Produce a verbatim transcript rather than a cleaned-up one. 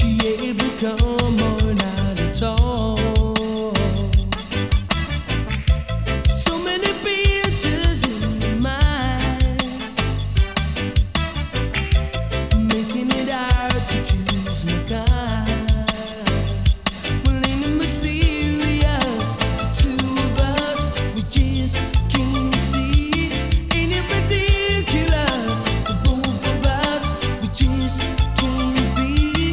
she ever come or not at all. So many pictures in my mind, making it hard to choose my kind. Well, ain't it mysterious? The two of us, we just can't